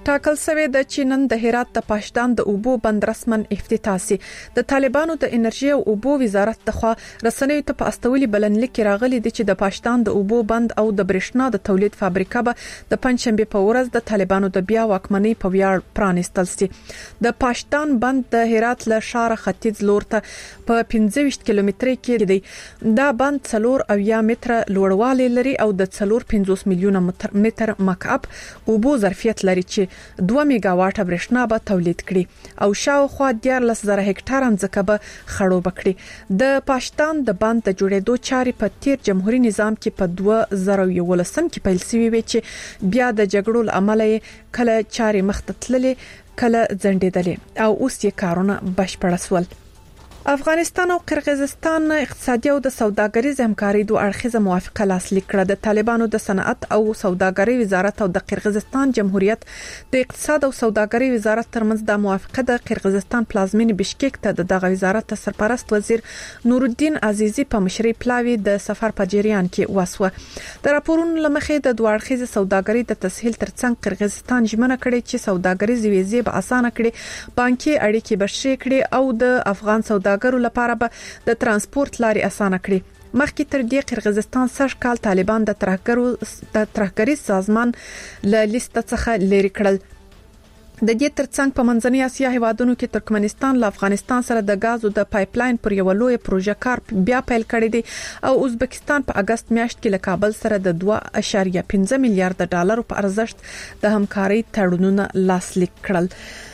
ټاکل شوی د چینن د هرات د پاشدان د اوبو بند رسمن افتتاح سي. د طالبانو د انرژي او اوبو وزارت لخوا رسنیو ته په استولي بلنلیک راغلي دي چې د پاشدان د اوبو بند او د برېښنا د تولید فابریکه به د پنځشنبه په ورځ د طالبانو د بیا واکمنۍ په ویاړ پرانیستل سي. د پاشدان بند د هرات له ښار ختیځ لور ته په 25 کیلومترۍ کې دی. دا بند 4 متره لوړوالی لري او د 450 میلیونه متر مکعب اوبو ظرفیت لري چې 2 میگا واټه برېښنا به تولید کړي او شاوخوا 14,000 هکټار ځمکه به خړوب کړي. د پاشدان د بند د جوړېدو چارې په تیر جمهوریت نظام کې په 2011 کې پیل شوې وې چې بیا د جګړو لامل کله چارې مخته تللې کله ځنډېدلې او اوس یې کارونه بشپړ شول. افغانستان او قرغیزستان اقتصادي او د سوداګریز همکاري دوه اړخیزه موافقه لاسلیک کړه. د طالبانو د صنعت او سوداګرۍ وزارت او د قرغیزستان جمهوریت د اقتصاد او سوداګرۍ وزارت ترمنځ د موافقه د قرغیزستان پلازمینې بشکیک ته د دغه وزارت سرپرست وزیر نورالدین عزیزی په مشرۍ پلاوی د سفر په جریان کې وسوه. د راپورونو لمخې د دوه اړخیزه سوداګرۍ د تسهیل ترڅنګ قرغیزستان ژمنه کړې چې سوداګریز ویزې به اسانه کړي، بانکي اړیکې به ښې کړي او د افغان سوداګرو لپاره به د ترانسپورت لارې اسانه کړي. مخکې تر دې قرغیزستان سږ کال طالبان د ترهګرۍ سازمان له لیست څخه لرې کړل. د دې ترڅنګ په منځنۍ اسیا هیوادونو کې ترکمنستان له افغانستان سره د غازو د پایپلاین پر یو لوی پروژه کار بیا پیل کړی دی او ازبکستان په اگست میاشت کې له کابل سره د 2.5 میلیارډ ډالرو په ارزښت د همکارۍ تړونونه لاسلیک کړل.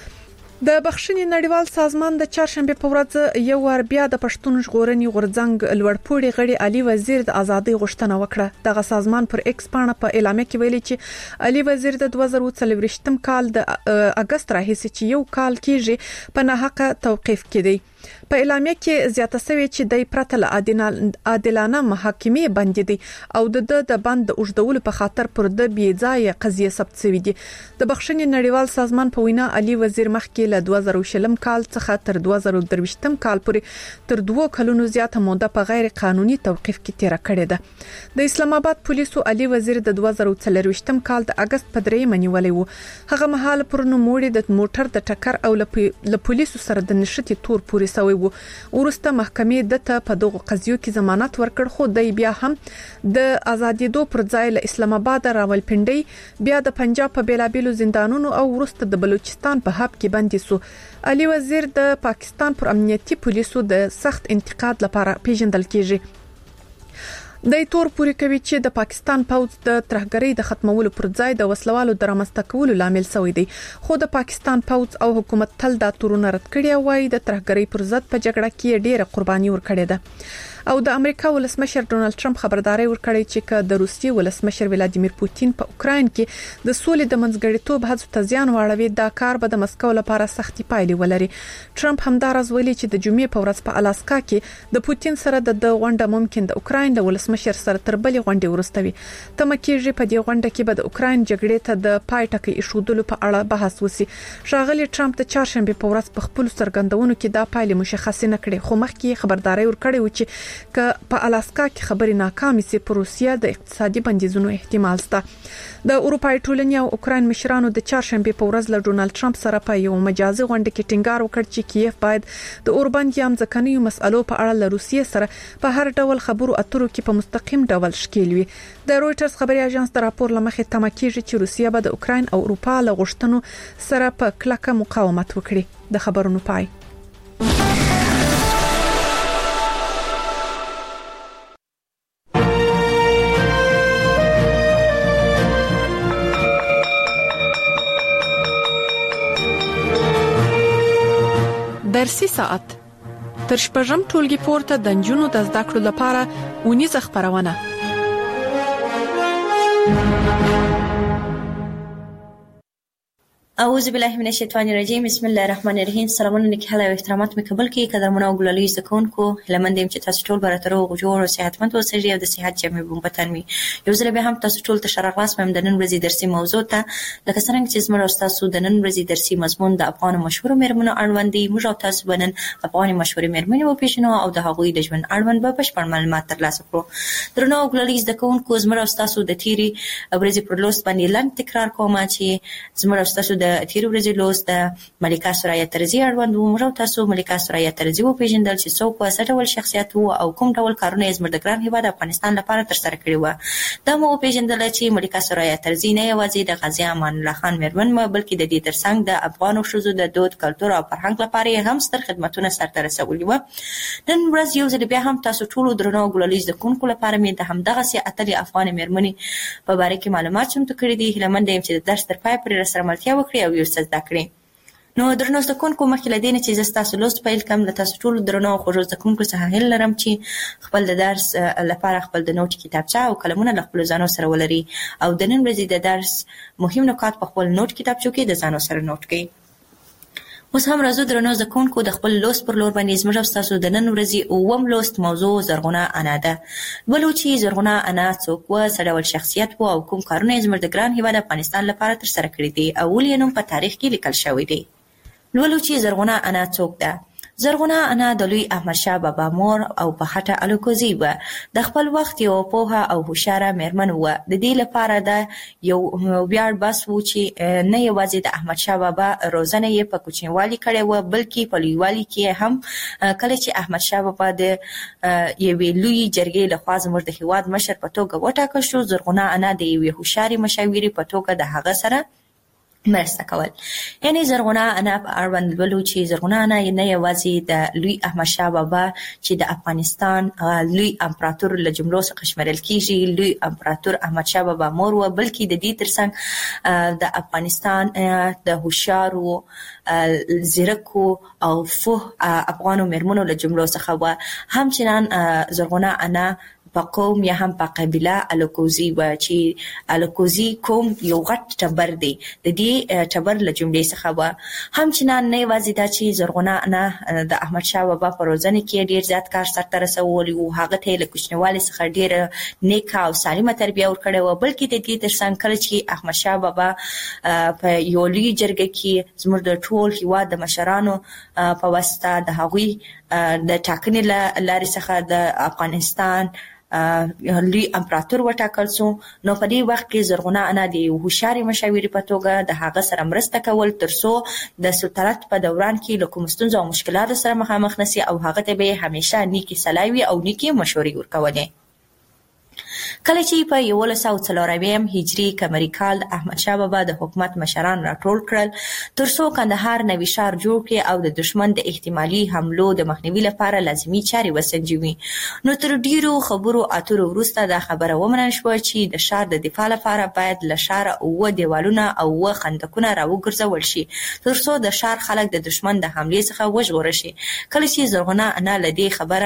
د بخښنې نړیوال سازمان د چهارشنبه په ورځ یو ور بیا د پښتون ژغورنې غورځنګ لوړپوړي غړي علي وزیر د ازادۍ غوښتنه وکړه. دغه سازمان پر ایکس پاڼه په اعلامیه کې ویلي چې علي وزیر د 2024 کال د اگست راهیسې چې یو کال کېږي په ناحقه توقيف کړي. په اعلامیه کې زیاته شوی چې د پرته له عادلانه محاکمې باندې دي او د بند د اوږدولو په خاطر پر د بیځای قضیه ثبت شوی دي. د بخښنې نړیوال سازمان په وینا علي وزیر مخکې له 2020 کال څخه تر 2023 کال پورې تر 2 کلونو زیاته موده په غیر قانوني توقيف کې تیر کړې ده. د اسلام آباد پولیسو علي وزیر د 2024 کال د اگست په 3 منیولې وو. هغه مهال پر نوموړي د موټر د ټکر او له پولیسو سره د نشټي تور پورې سوی وو. ورسته محکمې دته په دغه قضیو کې ضمانت ورکړ خو د بیا هم د ازادي دو پر ځای له اسلام آباد راولپنډي بیا د پنجاب په بیلابیلو زندانونو او ورسته د بلوچستان په حب کې بندي سو. علي وزیر د پاکستان پر امنیتي پولیسو د سخت انتقاد لپاره پیژندل کیږي. د تور پوری کوي چې د پاکستان پوځ د ترهګرۍ د ختمولو پر ځای د وسلوالو د رامنځته کولو لامل شوی دی. خو د پاکستان پوځ او حکومت تل دا تورونه رد کړي وای د ترهګرۍ پر ضد په جګړه کې ډېره قرباني ورکړې ده. او د امریکا ولسمشر ډونالد ټرمپ خبرداري ورکړی چې که د روسیې ولسمشر ولادیمیر پوتین په اوکراین کې د سولې د منځګړیتوب هڅو ته زیان واړوي دا کار به د مسکو لپاره سختي پایلې ولري. ټرمپ همدارز ویلي چې د جمعې په ورځ په الاسکا کې د پوتین سره د غونډه ممکن د اوکراین د ولسمشر سره تر بلې غونډې ورستوي. تمه کېږي په دې غونډه کې به د اوکراین جګړې ته د پای ټکی ایښودلو په اړه بحث وشي. ښاغلي ټرمپ د چهارشنبه په ورځ په خپل څرګندونو کې دا پایلې مشخص نه کړې خو مخکې خبرداري ورکړې و چې که په الاسکا کې خبرې ناکامې سي پر روسیا د اقتصادي بندیزونو احتمال شته. د اروپای ټولنې او اوکراین مشرانو د چهارشنبه په ورځ له ډونالد ټرمپ سره په یو مجازي غونډه کې ټینګار وکړ چې کیف باید د اوربند یا ځکنیو مسالو په اړه له روسیې سره په هر ډول خبرو اترو کې په مستقیم ډول شکیل وي. د رويټرز خبري اژانس د راپور لمخې تمه کیږي چې روسیا به د اوکراین او اروپا له غوښتنو سره په کلکه مقاومت وکړي. د خبرونو پای. درسي ساعت تر شپږم ټولګي پورته د نجونو د زده کړو لپاره ونیزه خبرونه. اعوذ بالله من الشیطان الرجیم بسم الله الرحمن الرحیم. سلامونه نکاله او احترامات مقبل کی قدرمنه او ګلالي زکونکو لمندیم چې تاسو ټول براترو غوړ او صحتمند اوسئ او د صحت جمع بومبتن وي. یو ځل به هم تاسو ټول ته شرغلاس مم د نن ورځې درسي موضوع ته لکه څنګه چې زموږ استادو د نن ورځې درسي مضمون د افغان مشهور مېرمنو اړوند دی. موږ او تاسو بنن افغان مشهور مېرمنې او پیژنو او د هغوی د ژوند اړوند به بشپړ معلومات ترلاسه کړو. درنو ګلالي زکونکو زموږ استادو د تیری ورځې پر لوست باندې لاندې تکرار کوم چې زموږ استادو د تیر ورځې لوست د ملکه سرایه ترزي اړوند و. موږ تاسو ملکه سرایه ترزي وپېژندل چې څوک و، څه ډول شخصیت و او کوم ډول کارونه یې زموږ د ګران هیواد افغانستان لپاره ترسره کړي و. دا مو وپېژندل چې ملکه سرایه ترزي نه یوازې د غازي امان الله خان میرمن و، بلکې د دې ترڅنګ د افغانو ښځو د دود، کلتور او فرهنګ لپاره هم ستر خدمتونه سرته رسولي و. نن ورځ یو ځل بیا هم تاسو ټولو درنو ګلالي زده کوونکو لپاره مې د همدغسې اتلې افغانې میرمنې په باره کې معلومات چمتو کړي دي. هیله منده یم چې د درس تر پایه پورې راسره ملتیا وکړي او یو څه زده کړي. نو درنو زده کوونکو، مخکې له دې نه چې زه ستاسو لوست پیل کړم، له تاسو ټولو درنو او خوږو زده کوونکو څخه هیله لرم چې خپل د درس لپاره خپل د نوټ کتابچه او قلمونه له خپلو ځانو سره ولري او د نن ورځې د درس مهم نکات په خپل نوټ کتابچو کې د ځانو سره نوټ کړئ. اوس هم راځو درنو زده کوونکو، د خپل لوست پر لور باندې زموږ او ستاسو د نن ورځې اووم لوست موضوع زرغونه انا ده. ولو چې زرغونه انا څوک و، څه ډول شخصیت و او کوم کارونه یې زموږ د ګران هیواد افغانستان لپاره ترسره کړي دي او ولې یې نوم په تاریخ کې لیکل شوی دی. ولو چې زرغونه انا څوک ده. زرغونه انا د لوی احمدشاه بابا مور او په خټه الوکوزي و. د خپل وخت یو پوهه او هوښیاره میرمن و. د دې لپاره د یو ویاړ بس و چې نه یوازې د احمدشاه بابا روزنه یې په کوچنیوالي کړې و، بلکې په لویوالي کې هم کله چې احمدشاه بابا د یوې لویې جرګې لخوا زموږ د هیواد مشر په توګه وټاکل شو، زرغونه انا د یوې هوښیارې مشاورې په توګه د هغه سره مرسته کول. یعنی زرغونه انا په اړوند لولو چې زرغونه انا نه یوازې د لوی احمدشاه بابا چې د افغانستان لوی امپراتور له جملو څخه شمېرل کېږي، لوی امپراتور احمدشاه بابا مور و، بلکې د دې ترڅنګ د افغانستان د هوښیارو، زیرکو او فوه افغانو میرمنو له جملو څخه و. همچنان زرغونه انا په قوم یا هم په قبیله الوکوزي و چې الوکوزي قوم یو غټ ټبر دی، د دې ټبر له جملې څخه و. همچنان نه یوازې دا چې زرغونه انا د احمدشاه بابا په روزنه کې ډیر زیات کار سرته رسولی و، هغه ته له کوچنیوالي څخه ډیره نیکه او سالمه تربیه ورکړې وه، بلکې د دې ترڅنګ کله چې احمدشاه بابا په یو لوی جرګه کې زموږ د ټول هیواد د مشرانو په واسطه د هغوی د ټاکنې له لارې څخه د افغانستان لوی امپراتور وټاکل شو، نو په دې وخت کې زرغونه انا د یو هوښیارې مشاورې په توګه د هغه سره مرسته کول ترڅو د سلطنت په دوران کې له کومو ستونزو او مشکلاتو سره مخامخ نشي او هغه ته به همیشه نیکې صلاحي او نیکې مشورې ورکولې. کله چې په 1140 هجري قمري کال د احمدشاه بابا د حکومت مشران راټول کړل ترڅو کندهار نوي ښار جوړ کړي او د دشمن د احتمالي حملو د مخنیوي لپاره لازمي چارې وسنجوي، نو تر ډیرو خبرو اترو وروسته دا خبره ومنل شوه چې د ښار د دفاع لپاره باید له ښاره 7 دیوالونه او 7 خندقونه راوګرځول شي ترڅو د ښار خلک د دشمن د حملې څخه وژغورل شي. کله چې زرغونه انا له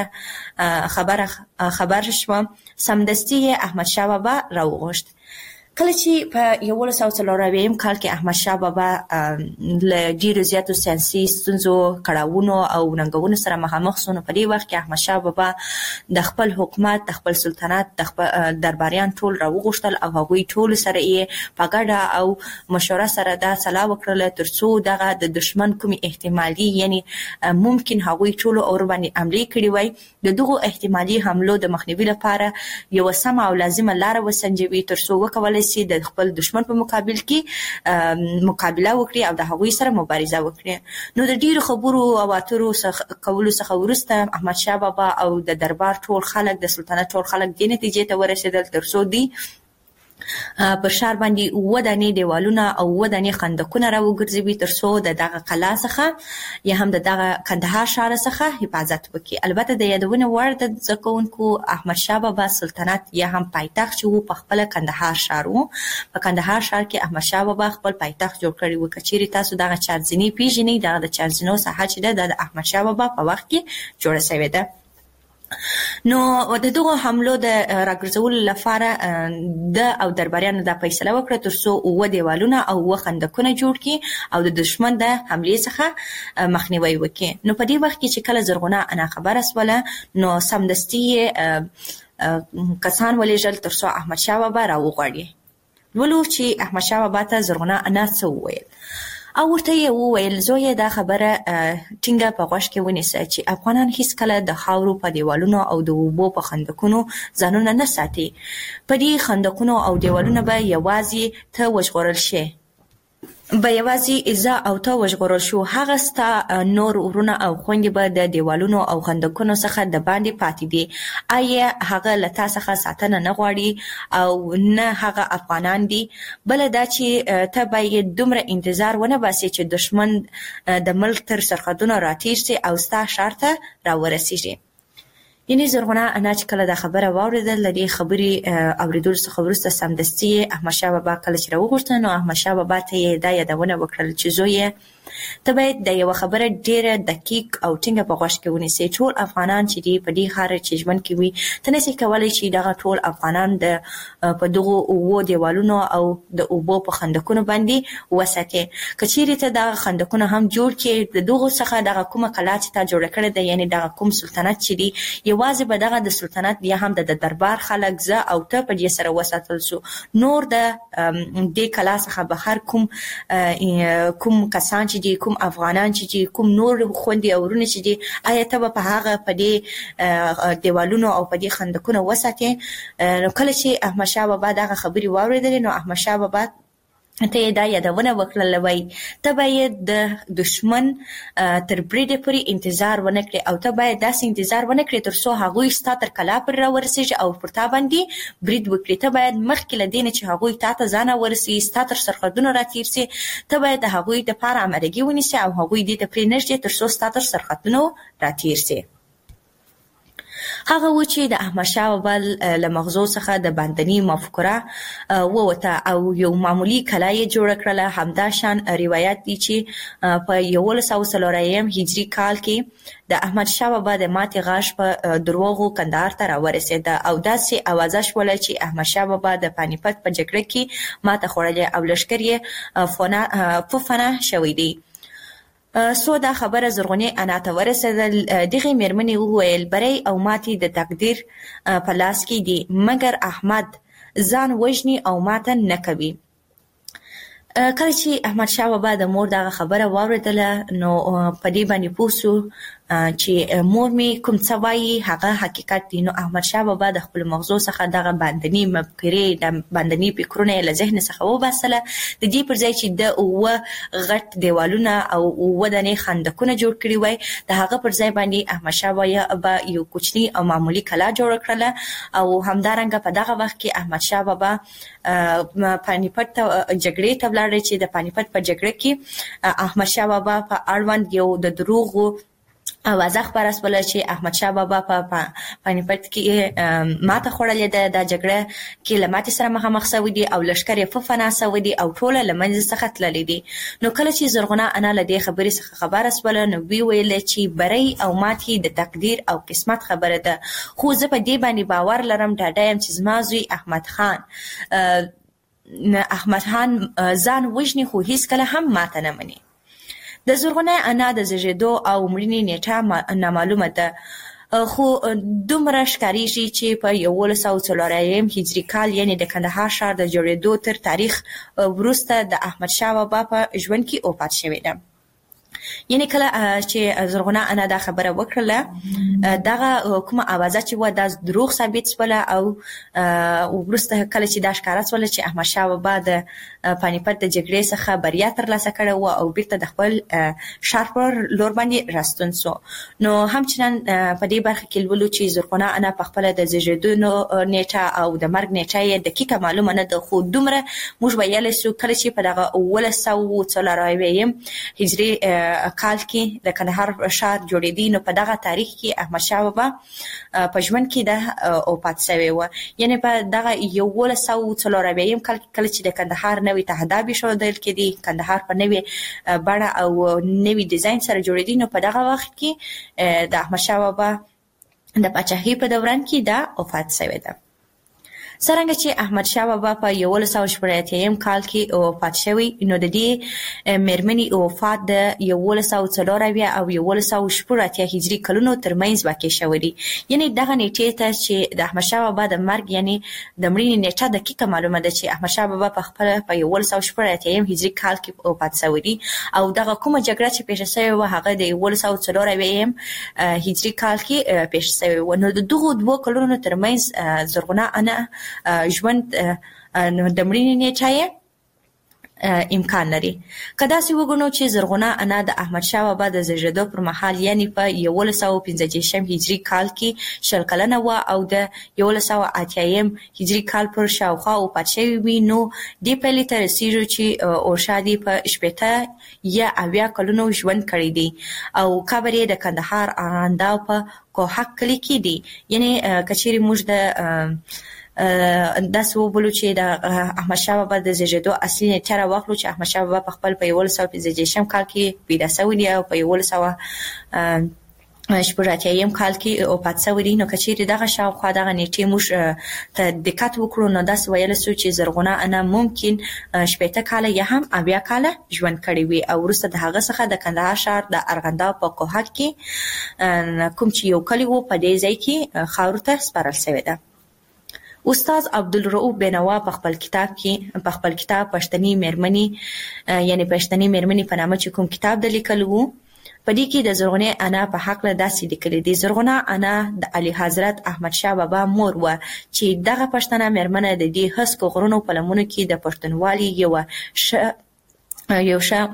دې خبر شوه، سمدستي احمدشاه بابا راوغوښت. کله چې په 1140 کال کې احمدشاه بابا له ډیرو زیاتو سیاسي ستونزو، کړاوونو او ننګونو سره مخامخ شو، نو په دې وخت کې احمدشاه بابا د خپل حکومت، د خپل سلطنت، د خپل درباریان ټول راوغوښتل او هغوی ټول سره یې په ګډه او مشوره سره دا سلا وکړله ترڅو دغه د دشمن کومې احتمالي یعنی ممکن هغوی ټولو اور باندې حملې کړې وای، د دغو احتمالي حملو د مخنیوي لپاره یو سمه او لازمه لاره وسنجوي ترڅو وکولای شي د خپل دشمن په مقابل کې مقابله وکړي او د هغوی سره مبارزه وکړي. نو د ډیرو خبرو او اترو کولو څخه وروسته احمدشاه بابا او د دربار ټول خلک، د سلطنت ټول خلک دې نتیجې ته ورسېدل ترڅو دی پر ښار باندې 7 دانې دیوالونه او 7 دانې خندقونه راوګرځوي ترڅو د دغه قلا څخه یا هم د دغه کندهار ښار څخه حفاظت وکړي. البته د یادونه وړ د زده کوونکو احمدشاه بابا سلطنت یا هم پایتخت چې و په خپله کندهار ښار و. په کندهار ښار کې احمدشاه بابا خپل پایتخت جوړ کړی و. که چیرې تاسو دغه چارزینې پیژنئ، دغه د چارزینو ساحه چې ده د احمدشاه بابا په وخت کې جوړه شوې ده. نو د دغو حملو د راګرځولو لپاره د او درباریانو دا فیصله وکړه ترڅو 7 دیوالونه او 7 خندقونه جوړ کړي او د دشمن د حملې څخه مخنیوي وکړي. نو په دې وخت کې چې کله زرغونه انا خبره شوله، نو سمدستي کسان ولېږل ترڅو احمدشاه بابا راوغواړي. ولو چې احمدشاه بابا ته زرغونه انا څه وویل او ورته یې وویل زویه دا خبره ټینګه په غوږ کې ونیسه چې افغانان هیڅکله د خاورو په دیوالونو او د اوبو په خندقونو ځانونه نه ساتي. په دې خندقونو او دیوالونو به یوازې ته وژغورل شي. به یوازې زه او ته وژغورل شو، هغه ستا نور ورونه او خویندې به د دیوالونو او خندقونو څخه د باندې پاتې دي. آیا هغه له تا څخه ساتنه نه غواړي او نه هغه افغانان دي؟ بله دا چې ته باید دومره انتظار ونه باسې چې دشمن د ملک تر سرحدونو راتېر سي او ستا ښار ته راورسېږي. یعنې زرغونه انا چې کله دا خبره واورېدل، د دې خبرې اورېدلو څخه وروسته سمدستي احمدشاه بابا کله چې راوغوښته، نو احمدشاه بابا ته یې دا یادونه وکړل چې زویه، ته باید د یوه خبره ډېره دقیق او ټینګه په غوږ کې ونیسې. ټول افغانان چې دي په دې ښار چې ژوند کوي، ته نسې کولی چې دغه ټول افغانان په دغو اوبو دیوالونو او د اوبو په خندقونو باندې وساتې. که چیرې ته دغه خندقونه هم جوړ کړې، د دغو څخه دغه کومه کلا چې تا جوړه کړې ده، یعنې دغه کوم سلطنت چې دی، یوازې به دغه د سلطنت یا هم د دربار خلک زه او ته په دې سره وساتل سو. نور د دې کلا څخه بهر کوم کسان چې دي، کوم افغانان چې دي، کوم نور خویندې او ورونه چې دي، آیا ته به په هغه په دې دیوالونو او په دې خندقونو وساتې؟ نو کله چې احمدشاه بابا دغه خبرې واورېدلې، نو احمدشاه بابا ته یې دا یادونه وکړله، وایي ته باید د دشمن تر بریده پورې انتظار ونه کړې او ته باید داسې انتظار ونه کړې تر څو هغوی ستا تر کلا پورې راورسېږي او پر تا باندې برید وکړي. ته باید مخکې له دې نه چې هغوی تا ته ځان ورسوي، ستا تر سرحدونو راتېر سي، ته باید د هغوی دپاره امادګي ونیسې او هغوی دې ته پرېنږدې تر څو ستا تر سرحدونو راتېر سي. هغه و چې د احمدشاه بابا له مغزو څخه د باندني مفکوره ووته او یو معمولي کلا یې جوړه کړله. همدا شان روایت دی چې په 1140 هجري کال کې د احمدشاه بابا د ماتې غاښ په دروغو کندهار ته راورسېده او داسې اوازه شوله چې احمدشاه بابا د پانیپت په جګړه کې ماته خوړلې او لښکر یې فنا شوی دی. سو دا خبره زرغونې انا ته ورسېدل. دغې مېرمنې وویل بری او ماتې د تقدیر په لاس کې دي، مګر احمد ځان وژني او ماته نه کوي. کله چې احمدشاه بابا د مور دغه خبره واورېدله، نو په دې باندې پوه سو چې مور مې کوم څه وایي هغه حقیقت دی. نو احمدشاه بابا د خپل مغزو څخه دغه باندني مفکورې، د باندني فکرونه یې له ذهن څخه وباسله، د دې پر ځای چې د اووه غټ دیوالونه او اووه دانې خندقونه جوړ کړي وای، د هغه پر ځای باندې احمدشاه بابا یو کوچني او معمولي کلا جوړه کړله. او همدارنګه په دغه وخت کې احمدشاه بابا پانیپت ته جګړې ته ولاړ چې د پانیپت په جګړه کې احمدشاه بابا په اړوند یو د دروغو اوازه خپره شوله چې احمدشاه بابا په پانیپت کې ماته خوړلې ده، دا جګړه کې له ماتې سره مخامخ شوی دي او لښکر یې فنا شوی دي او ټوله له منځه څخه تللي دي. نو کله چې زرغونه انا له دې خبرې څخه خبره شوله، نو وی ویل چې بری او ماتې د تقدیر او قسمت خبره ده، خو زه په دې باندې باور لرم، ډاډه یم چې زما زوی احمد خان ځان وژني خو هیڅکله هم ماته نه مني. د زرغونه انا د زیږېدو او مړینې نیټه نامعلومه ده، خو دومره ښکارېږي چې په 1140 هجري کال، یعنې د کندهار ښار د جوړېدو تر تاریخ وروسته د احمدشاه بابا په ژوند کې وفات شوې ده. یعنې کله چې زرغونه انا دا خبره وکړله، دغه کومه اوازه چې وه دا دروغ ثابت شوله او وروسته کله چې دا ښکاره شوله چې احمدشاه بابا د پانیپت د جګړې څخه بریا ترلاسه کړې وه او بیرته د خپل ښار پر لور باندې راستون سو. نو همچنان په دې برخه کې لولو چې زرغونه انا په خپله د زیږېدو نیټه او د مرګ نیټه یې دقیقه معلومه نه ده، خو دومره موږ ویلی سو کله چې په دغه 1140 هجري کال کې د کندهار ښار جوړېدی، نو په دغه تاریخ کې احمدشاه بابا په ژوند کې د وفات شوی و. یعنې په دغه 1140 کال کله چې د کندهار نوی تهداب ایښودل کېدی، کندهار په نوې بڼه او نوي ډیزاین سره جوړېدی، نو په دغه وخت کې د احمدشاه بابا د پاچاهۍ په دوران کې دا وفات شوی ده. څرنګه چې احمدشاه بابا په 1180 کال کې وفات شوی، نو د دې مېرمنې وفات د 1140 او 1180 هجري کلونو ترمنځ واقع شوی دی. یعنې دغه نیټې ته چې د احمدشاه بابا د مرګ، یعنې د مړینې نیټه دقیقه معلومه ده چې احمدشاه بابا په خپله په 1180 هجري کال کې وفات شوی دی او دغه کومه جګړه چې پیښه شوې وه هغه د 1140 هجري کال کې پیښه شوې وه. نو د دغو دوو کلونو ترمنځ زرغونه انا ژوند د مړینې نیټه یې امکان لري. کدا سی وګڼو چې زرغونه انا د احمد شاه بابا د زیږیدو پر مهال یعنی په 1115 هجری کال کې 20 کلنه و او د 1180 هجری کال پر شاوخوا وفات شوی وي، نو دې پیلې ته رسیږي چې اورشادي په شپېته یا 80 کلونو ژوند کړی دی او قبر یې د کندهار ارغنداو په کوهک کلی کې دی. یعنی کچېرې موږ د داس وبولو چې د احمد شاه بابا د زیږیدو اصلي نیټه راواخلو چې احمد شاه بابا په خپل په 1115 کال کې پیدا شوی دی او په 1180 کال کې وفات شوی دی. نو کچېرې دغه شاوخوا دغه نیټې موږ ته دقت وکړو نو داس ویل سو چې زرغونه انا ممکن 80 کال یا هم 80 کال ژوند کړی وي او وروسته د هغه څخه د کندهار شهر د ارغنداو په کوهک کې کوم چې یو کلی و په دې ځای کې خاورو ته سپارل شوی ده. استاد عبدالرؤف بینوا په خپل کتاب پښتني مېرمنې یعنی پښتني مېرمنې په نامه چې کوم کتاب د لیکلو په دې کې د زرغونه انا په حق له داسې لیکلي دي. زرغونه انا د علي حضرت احمد شاه بابا مور و چې دغه پښتنه مېرمنه د دې هسکو غرونو په لمنو کې د پښتونوالي یو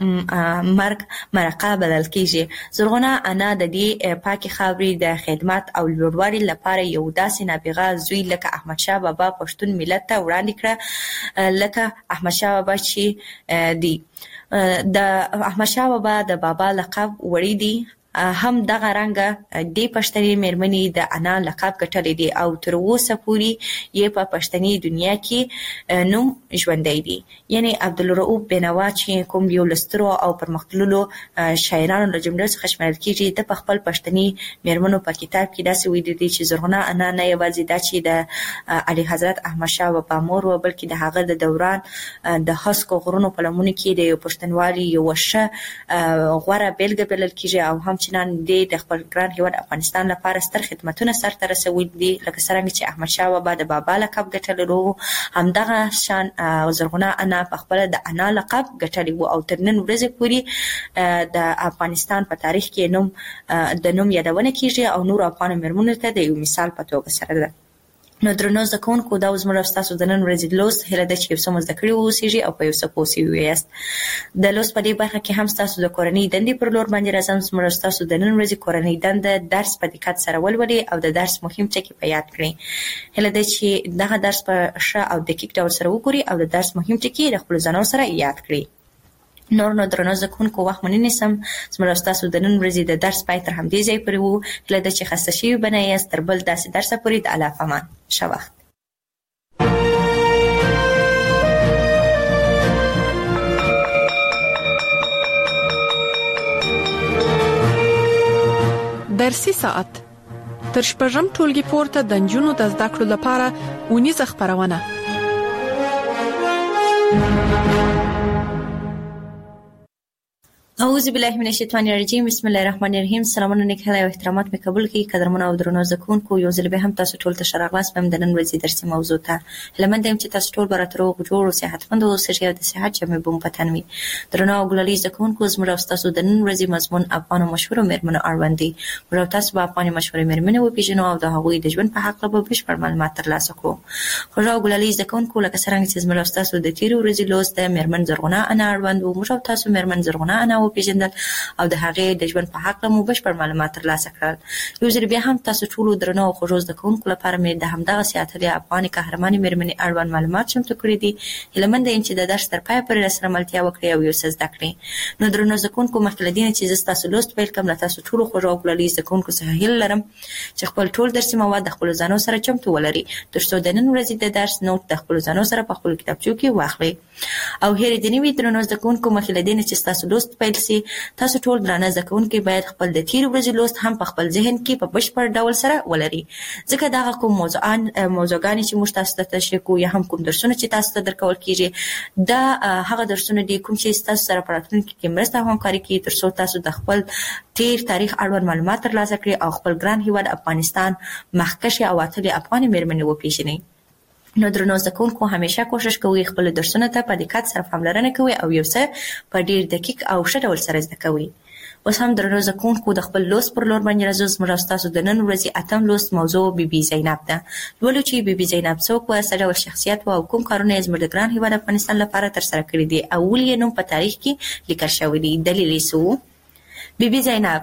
مرقه بلل کیږي. زرغونه انا د دې پاکي خاورې د خدمت او لوړوالي لپاره یو داسې نابغه زوی لکه احمد شاه بابا پښتون ملت ته وړاندې کړه لکه احمد شاه بابا چې دی. د احمد شاه بابا د بابا لقب وړي دی هم دغه رنګه د پښتني مېرمنې د انا لقب ګټلې دي او تر اوسه پورې یې په پښتني دنیا کې نوم ژوندی دی. یعنی عبدالرؤف بینوا چې کوم یو لسترو او پرمختللو شاعرانو له جملې څخه شمېرل کیږي د خپل پښتني مېرمنو په کتاب کې داسې ویلي دي چې زرغونه انا نه یوازې دا چې د علي حضرت احمد شاه بابا مور و بلکې د هغه د دوران د هسکو غرونو په لمنو کې د یو پښتونوالي یو ښه غوره بیلګه بلل کیږي او هم چې نن د خپل ګران هیواد افغانستان لپاره ستر خدمتونه سرته رسولي دي لکه څرنګه چې احمد شاه بابا د بابا لقب ګټلو همدغه شان زرغونه انا په خپل د انا لقب ګټلی و او تر نن ورځې پورې د افغانستان په تاریخ کې د نوم یادونه کیږي او نور افغان مېرمنو ته د یو مثال په توګه سره ده. نو درنو زده کوونکو دا زموږ ستاسو د نن ورځې لوست هیله ده چې یو څه مو زده کړي واوسیږي او په یو څه پوه شوي یاست. د لوست په دې برخه کې هم ستاسو د کورنۍ دندې پر لور باندې راځم. زموږ ستاسو د نن ورځې کورنۍ دنده درس په دقت سره ولولئ او د درس مهم ټکي په یاد کړئ. هیله ده چې دغه درس په ښه او دقیق ډول سره وګورئ او د درس مهم ټکي د خپلو ځانونو سره یاد کړئ. نور نو درنو زده کوونکو وخت مو نه نیسم. زموږ ستاسو د نن ورځې د درس پای تر همدې ځای پورې وو. هیله ده چې خسته شوي به نه یاست. تر بل داسې درسه پورې د الله په امان. ښه وخت. درسي ساعت تر شپږم ټولګي پورته د نجونو د زده کړو لپاره اونیزه خپرونه. اعوذ بالله من الشیطان الرجیم. بسم الله الرحمن الرحیم. سلامونه نیک هیله او احترامات مې قبول کړئ. قدرمنو او درنو زده کوونکو یو ځل به هم تاسو ټول ته ښه راغلاست په د نن ورځې درسي موضوع ته. هیله مند یم چې تاسو ټول به راته روغ جوړ او صحتمند اوسئ او د صحت جامې به مو په تن وي. درنو او ګلالي زده کوونکو زموږ او ستاسو د نن ورځې مضمون افغانو مشهورو مېرمنو اړوند دی. موږ او تاسو به افغاني مشهورې مېرمنې وپېژنو او د هغوی د ژوند په هکله به بشپړ معلومات ترلاسه کړو. خوږه او ګلالي زده کوونکو لکه څرنګه چې زموږ او ستاسو د تېرې ورځې لوست د مېرمن زرغونه انا اړوند و، موږ او تاسو مېرمن زرغونه انا وپېژندل او د هغې د ژوند په هکله مو بشپړ معلومات ترلاسه کړل. یو ځل بیا هم تاسو ټولو درنو او خوږو زده کوونکو لپاره مې د همدغسې اتلې افغاني قهرمانې مېرمنې اړوند معلومات چمتو کړي دي. هیله منده یم چې د درس تر پایه پورې راسره ملتیا وکړئ او یو څه زده کړئ. نو درنو زده کوونکو مخکې له دې نه چې زه ستاسو لوست پیل کړم له تاسو ټولو خوږو او ګلالي زده کوونکو څخه هیله لرم چې خپل ټول درسي مواد د خپلو ځانو سره چمتو ولرئ تر څو د نن ورځې د درس نوټ د خپلو ځانو سره په خپلو کتابچو کې واخلئ. او هیرې دې نه وي درنو زده کوونکو مخکې له دې نه چې ستاسو لوست پیل سي تاسو ټول درانه زده کوونکي باید خپل د تېرې ورځې لوست هم په خپل ذهن کې په بشپړ ډول سره ولري، ځکه دغه کوم موضوعګانې چې موږ تاسو ته تشریح کوو یا هم کوم درسونه چې تاسو ته درکول کېږي دا هغه درسونه دي کوم چې ستاسو سره په راتلونکي کې مرسته او همکاري کوي تر څو تاسو د خپل تېر تاریخ اړوند معلومات ترلاسه کړئ او خپل ګران هېواد افغانستان مخکښې او اتلې افغانې مېرمنې وپېژنئ. نو درنو زده کوونکو همیشه کوشش کوئ خپل درسونه ته په دقت سره پاملرنه کوئ او یو څه په ډېر دقیق او ښه ډول سره زده کوئ. اوس هم درنو زکونکو د خپل لوست پر لور باندې راځو. زموږ تاسو د نن ورځې اتم لوست موضوع بیبي زینب ده. لولو چې بیبي زینب څوک و، څه ډول شخصیت و او کوم کارونه یې زموږ د ګران هېواد افغانستان لپاره ترسره کړي دي او ولې یې نوم په تاریخ کې لیکل شوی دی. دلیل یې څه و؟ بیبي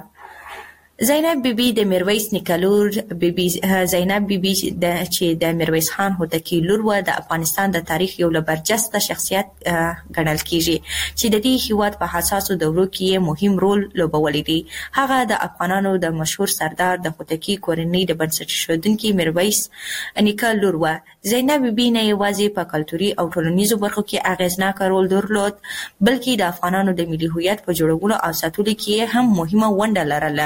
زینب بیبي د میرویس نیکه لور. بیبي زینب بیبي چې د میرویس خان هوتکی لور و، د افغانستان د تاریخ یو له برجسته شخصیت ګڼل کیږي چې د دې هیواد په حساسو دورو کې مهم رول لوبولی دی. هغه د افغانانو د مشهور سردار د هوتکی کورنۍ د بنسټ ایښودونکي میرویس نیکه لور و. زینب بیبي نه یوازې په کلتوري او ټولنیزو برخو کې اغیزناک رول درلود، بلکې د افغانانو د ملي هویت په جوړولو او ساتلو کې هم مهمه ونډه لرله.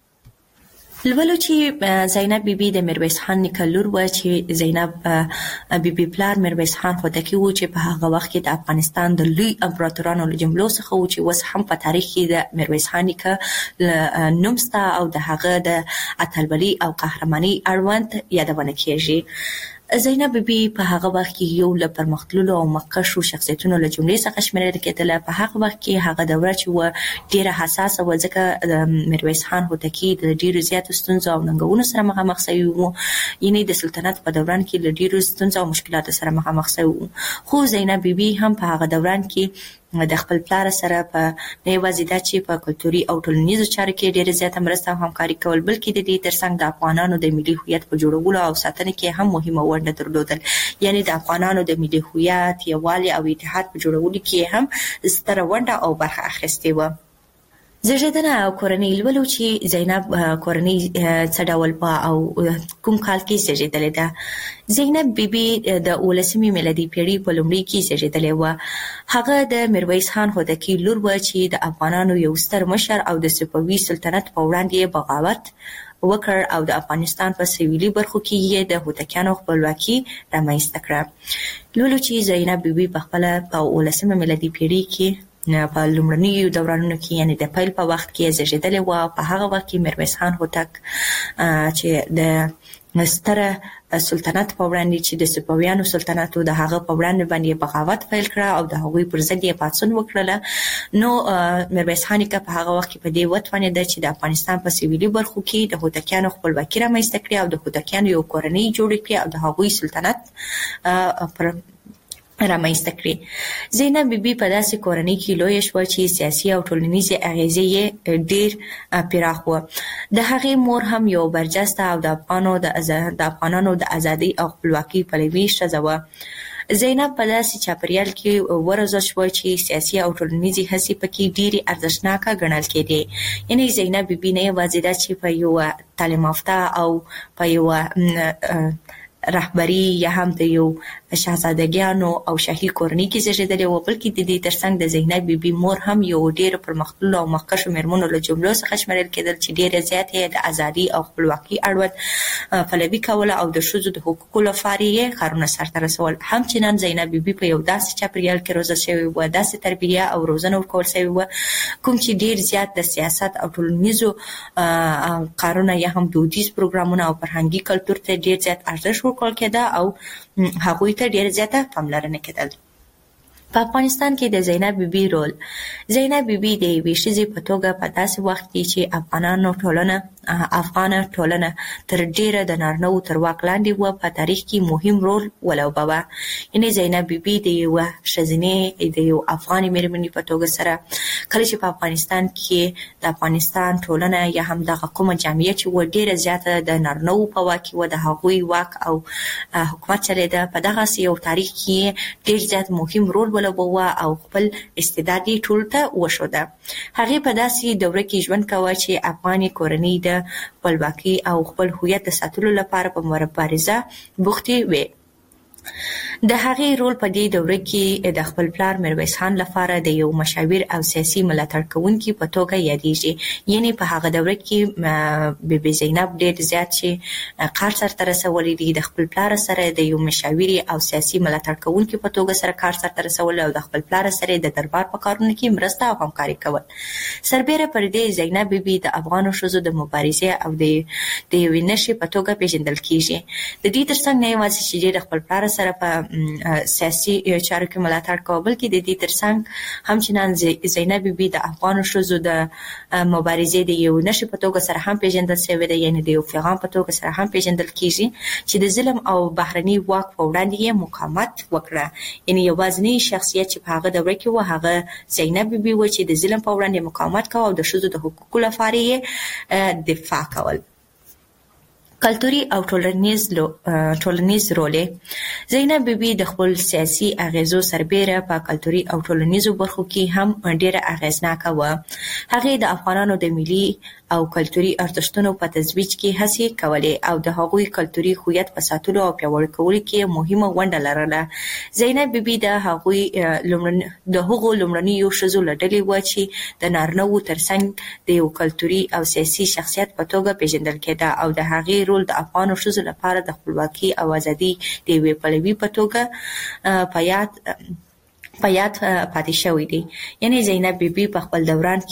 لولو چې زینب بیبي د میرویس خان نیکه لور و، چې زینب بیبي پلار میرویس خان هوتکی و چې په هغه وخت کې د افغانستان د لوی امپراتورانو له جملو څخه و، چې اوس هم په تاریخ کې د میرویس خان نیکه نوم شته او د هغه د اتلولۍ او قهرمانۍ اړوند یادونه کیږي. زینب بیبي په هغه وخت کې یو له پرمختللو او مخکښو شخصیتونو له جملې څخه شمیرل کېدله. په هغه وخت کې هغه دوره چې و ډیره حساسه و، ځکه د میرویس خان هوتکی د ډیرو زیاتو ستونزو او ننګونو سره مخامخ شوی و، یعنې د سلطنت په دوران کې له ډیرو ستونزو او مشکلاتو سره مخامخ شوی و. خو زینب بیبي هم په هغه دوران کې د خپل پلار سره په نه یوازې دا چې په کلتوري او ټولنیزو چارو کې ډیره زیاته مرسته او همکاري کول، بلکې د دې ترڅنګ د افغانانو د ملي هویت په جوړولو او ساتنه کې هم مهمه ونډه درلودل. یعنې د افغانانو د ملي هویت، یووالي او اتحاد په جوړولو کې هم ستره ونډه او برخه اخیستې و. زیږیدنه او کورنۍ. لولو چې زینب کورنۍ څه ډول په او کوم کال کې زیږیدلې ده. زینب بیبي د 19مې میلادي پیړۍ په لومړۍ کې زیږیدلې وه. هغه د میرویس خان هوتکی لور و چې د افغانانو یو ستر مشر او د صفوي سلطنت په وړاندې بغاوت وکړ او د افغانستان په سویلي برخو کې یې د هوتکیانو خپلواکي رامنځته کړه. لولو چې زینب بیبي په خپله په 19مه میلادي پیړۍ کې په لومړنیو دورانونو کې، یعنې د پیل په وخت کې زیږیدلې وه. په هغه وخت کې میرویس خان هوتک چې د ستره سلطنت په وړاندې چې د صفویانو سلطنت و، د هغه په وړاندې باندې بغاوت پیل کړه او د هغوی پر ضد یې پاڅون وکړله. نو میرویس خان نیکه په هغه وخت کې په دې وتوانېده چې د افغانستان په سویلي برخو کې د هوتکیانو خپلواکي رامنځته کړي او د هوتکیانو یو کورنۍ جوړه کړي او د هغوی سلطنت پر رامنځته کړي. زینب بیبي په داسې کورنۍ کې لویه شوه چې سیاسي او ټولنیزې اغیزې یې ډېر پراخ و. د هغې مور هم یو برجسته او د افغانانو د ازادۍ او خپلواکۍ پلوي ښځه وه. زینب په داسې چاپریال کې وروزل شوه چې سیاسي او ټولنیزې هڅې پکې ډېرې ارزښتناکه ګڼل کېدې. یعنې زینب بیبي نه یوازې دا چې په یوه تعلیم یافته او په یوه رهبري یا هم د یو شاهزادګیانو او شاهي کورنۍ کې زیږیدلې وه، بلکې د دې ترڅنګ د زینب بیبي مور هم یو ډېر پرمختللو او مخکښو مېرمنو له جملو څخه شمیرل کېدل چې ډېره زیاته یې د ازادۍ او خپلواکۍ اړوند پلوي کوله او د ښځو د حقوقو لپاره یې کارونه سرته رسول. همچنان زینب بیبي په یو داسې چاپریال کې روزل شوې وه، داسې تربیه او روزنه ورکول شوې وه کوم چې ډېر زیات د سیاست او ټولنیزو کارونه یا هم دودیز پروګرامونه او فرهنګي کلتور ته ډېر زیات ارزښت ورکول کېده او هغوی ته ډېر زیاته پاملرنه کېدل. په افغانستان کې د زینب بیبي رول. زینب بیبي د یوې ښځې په توګه په داسې وخت کې چې افغانه ټولنه تر ډېره د نارینه‌وو تر واک لاندې وه په تاریخ کې مهم رول ولوباوه. یعنې زینب بیبي د یوه ښځینې د یو افغانې مېرمنې په توګه سره کله چې په افغانستان کې د افغانستان ټولنه یا هم دغه کومه جامعه چې وه ډېره زیاته د نارینه‌وو په واک کې وه، د هغوی واک او حکومت چلېده، په دغسې یو تاریخ کې ډېر زیات مهم رول ولوباوه او خپل استعداد یې ټولو ته وښوده. هغې په داسې دوره کې ژوند کاوه چې افغاني کورنۍ د خپلواکۍ او خپل هویت د ساتلو لپاره په مبارزه بوختې وې. د هغې رول په دې دوره کې د خپل پلار میرویس خان لپاره د یو مشاور او سیاسي ملاتړ کوونکي په توګه یادېږي. یعنې په هغه دوره کې بیبي زینب ډېر زیات چې کار سرته رسولی دی، د خپل پلار سره د یو مشاوري او سیاسي ملاتړ کوونکي په توګه سره کار سرته رسول او د خپل پلار سره د دربار په کارونو کې مرسته او همکاري کول. سربیره پر دې زینب بیبي د افغانو ښځو د مبارزې او د یوې نښې په توګه پیژندل کېږي. د دې ترڅنګ نه یوازې چې د خپل پلار سره په سیاسي چارو کې ملاتړ کاوه، بلکې د دې ترڅنګ همچنان زینب بیبي د افغان ښځو د مبارزې د یو نشي په توګه سره هم پیژندل شوی دی، یعنی د یو پیغام په توګه سره هم پیژندل کیږي چې د ظلم او بهرني واک په وړاندې یې مقاومت وکړه. یعنی یوازینی شخصیت چې په هغه دوره کې و هغه زینب بیبي و چې د ظلم په وړاندې مقاومت کاوه او د ښځو د حقوقو لپاره یې دفاع کول. کلتوري او ټولنیز رول زینب بیبي د خپل سیاسي اغیزو سربېره په کلتوري او ټولنیزو برخو کې هم ډېره اغیزناکه وه. هغې د افغانانو د ملي او کلتوري ارزښتونو په ترویج کې هڅې کولې او د هغوی کلتوري هویت په ساتلو او پیاوړي کولو کې مهمه ونډه لرله. زینب بیبي د هغو لومړنیو ښځو له ډلې وه چې د نارینه‌وو ترڅنګ د یو کلتوري او سیاسي شخصیت په توګه پیژندل کېده او د هغې رول د افغانو ښځو لپاره د خپلواکۍ او ازادۍ د یوې پلوي په توګه په یاد پاتې شوی دی. یعنی زینب بیبي په خپل دوران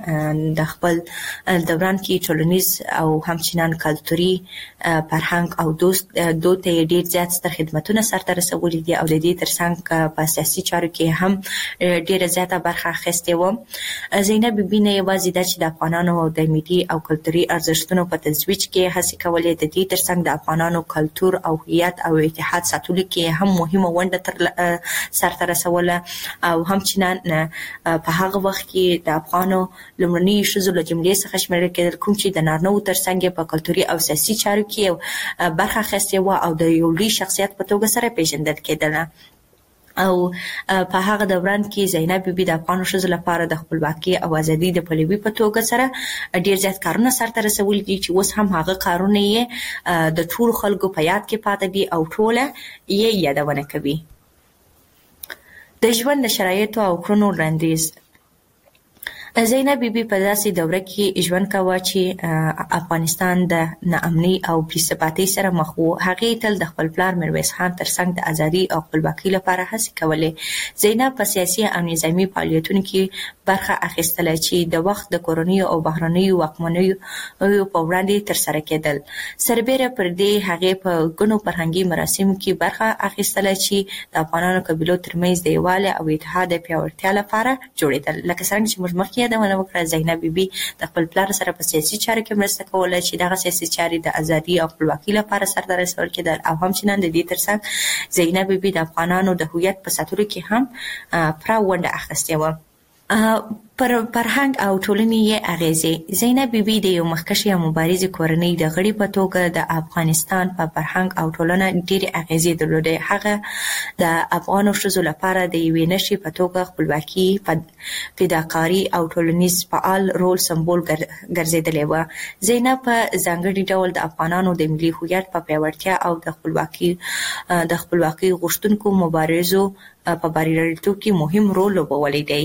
کې ټولنیز او همچنان کلتوري فرهنګ او دود ته ډېر زیات ستر خدمتونه سرته رسولي دي او د دې ترڅنګ په سیاسي چارو کې هم ډېره زیاته برخه اخیستې وه. زینب بیبي نه یوازې دا چې د افغانانو د ملي او کلتوري ارزښتونو په ترویج کې هڅې کولې، د دې ترڅنګ د افغانانو کلتور او هویت او اتحاد ساتلو کې هم مهمه ونډه سرته رسوله او همچنان په هغه وخت کې د افغانو لومړني ښځو له جملې څخه شمیرل کېدل کوم چې د نارینه‌وو ترڅنګ په کلتوري او سیاسي چارو کې برخه اخیستې وه او د یو لوی شخصیت په توګه سره پیژندل کېدله. او په هغه دوران کې زینب بیبي د افغان ښځو لپاره د خپلواکۍ او ازادۍ د پلوي په توګه سره ډیر زیات کارونه سرته رسولي دي چې اوس هم هغه کارونه یې د ټولو خلکو په یاد کې پاتې دي او ټوله یې یادونه کوي. د ژوند د شرایطو او کړنو وړاندیز زینب بیبي په داسې دوره کې ژوند کاوه چې افغانستان د ناامنۍ او بېثباتۍ سره مخ و. هغې تل د خپل پلار میرویس خان ترڅنګ د ازادۍ او خپلواکۍ لپاره هڅې کولې. زینب په سیاسي او نظامي فعالیتونو کې برخه اخیستله چې د وخت د کورنیو او بهرنیو واکمنیو په وړاندې ترسره کېدل. سربېره پر دې هغې په ګڼو فرهنګي مراسمو کې برخه اخیستله چې د افغانانو قبیلو ترمنځ د یووالي او اتحاد د پیاوړتیا لپاره جوړېدل. لکه څرنګه چې موږ مخکې یادونه وکړه، زینب بیبي د خپل پلار سره په سیاسي چارو کې مرسته کوله چې دغه سیاسي چارې د ازادۍ او خپلواکۍ لپاره سرته رسول کېدل او همچنان د دې ترڅنګ زینب بیبي د افغانانو د هویت په ساتلو کې هم پوره ونډه اخیستې وه. پر فرهنګ او ټولنې یې اغیزې زینب بیبي د یو مخکښې او مبارزې کورنۍ د غړي په توګه د افغانستان په فرهنګ او ټولنه ډېرې اغیزې درلودې. هغه د افغانو ښځو لپاره د یوې نښې په توګه خپلواکي، فداکاري او ټولنیز فعال رول سمبول ګرځېدلې وه. زینب په ځانګړي ډول د افغانانو د ملي هویت په پیاوړتیا او د خپلواکۍ غوښتونکو مبارزو په بریالیتوب کې مهم رول لوبولی دی.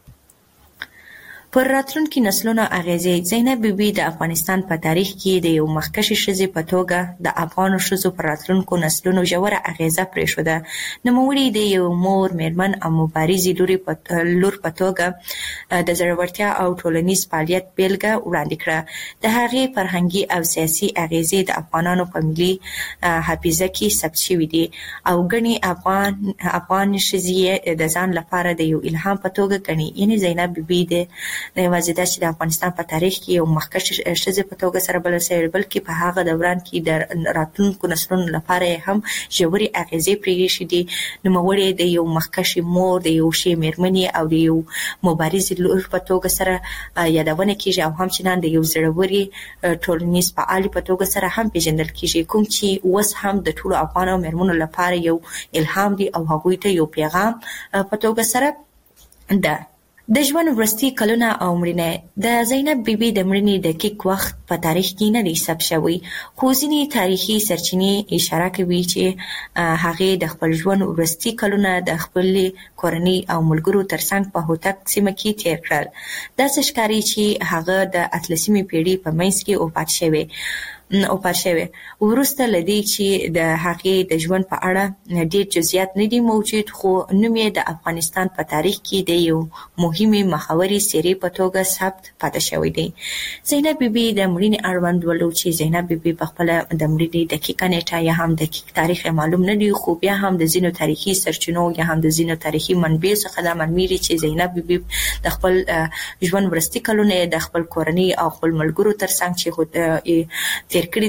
پر راتلونکي نسلونو اغیزې زینب بیبي د افغانستان په تاریخ کې د یو مخکښې ښځې په توګه د افغانو ښځو پر راتلونکو نسلونو ژوره اغیزه پرېښوده. نوموړې د یو مور، میرمن او مبارزې لور په توګه د زړورتیا او ټولنیز فعالیت بیلګه وړاندې کړه. د هغې فرهنګي او سیاسي اغیزې د افغانانو په ملي حافظه کې ثبت شوي دي او ګڼې افغان ښځې د ځان لپاره د یو الهام په توګه ګڼي. یعنې زینب بیبي نه یوازې دا چې د افغانستان په تاریخ کې یو مخکښې ښځې په توګه سره بلل شوې، بلکې په هغه دوران کې د راتلونکو نسلونو لپاره هم ژورې اغیزې پرېښې دي. نوموړې د یو مخکښې مور، د یو ښې مېرمنې او د یو مبارزې لور په توګه سره یادونه کېږي او همچنان د یو زړورې ټولنیز فعالې په توګه سره هم پیژندل کېږي، کوم چې اوس هم د ټولو افغانو مېرمنو لپاره یو الهام دی او هغوی ته یو پیغام په توګه سره ده. د ژوند وروستي کلونه او مړینه د زینب بیبي د مړینې دقیق وخت په تاریخ کې نه دی ثبت شوی، خو ځینې تاریخي سرچینې اشاره کوي چې هغې د خپل ژوند وروستي کلونه د خپلې کورنۍ او ملګرو ترڅنګ په هوتک سیمه کې تیر کړل. داسې ښکاري چې هغه د 18مې پېړۍ په منځ کې وفات شوې. او پارشوي ورسته لدی چې د هغې د ژوند په اړه ډېر جزئیات نه دي موجود خو نوم یې د افغانستان په تاریخ کې د یو مهمه مخاوري سری په توګه ثبت پاتې شوی دی. زینب بیبي د مړینې اړوند ولو چې زینب بیبي په خپل د مړینې دقیقه نیټه یا هم دقیق تاریخ معلوم نه دی خو بیا هم د ځینو تاریخي سرچینو یا هم د ځینو تاریخي منبع څخه دا معلومیږي چې زینب بیبي د خپل ژوند ورستي کلونه د خپل کورنۍ او خپل ملګرو ترڅنګ چې تیر کړی